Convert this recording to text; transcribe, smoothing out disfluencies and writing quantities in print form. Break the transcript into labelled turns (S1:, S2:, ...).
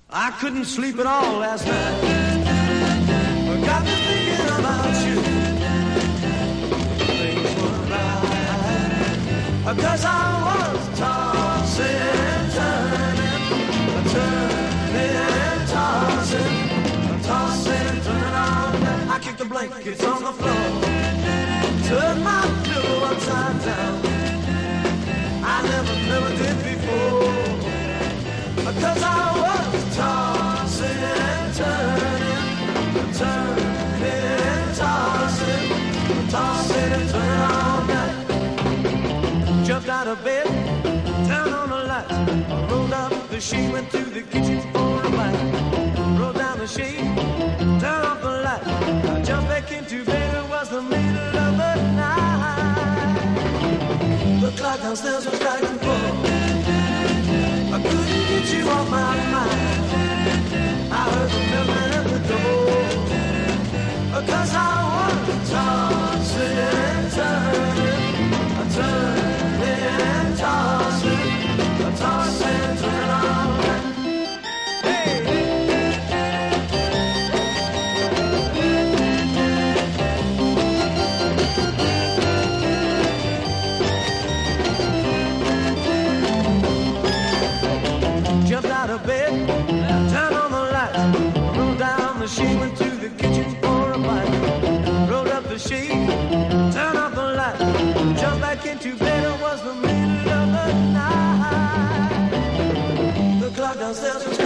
S1: I couldn't sleep at all last night. Got me thinking about you. Things were right, 'cause I was tossing, turning, tossing, tossing, turning on. I kicked the blankets on the floor, turned my pillow upside down. I never did before, 'cause I was tossing and turning, tossing, tossing and turning all night. Jumped out of bed, turned on the light, rolled up the sheet, went to the kitchen for a bite. Rolled down the sheet, turned off the light, I jumped back into bed. It was the middle of the night. The clock downstairs was striking 4. I couldn't get you off my mind. I heard the milkman at the door, 'cause I was tossing and turning, tossing, tossing and turning all night. Jumped out of bed, turned on the light, rolled down the sheet, went to the kitchen for a bite. Rolled up the sheet, turned off the light, jumped back into bed. It was the middle of the night. The clock downstairs was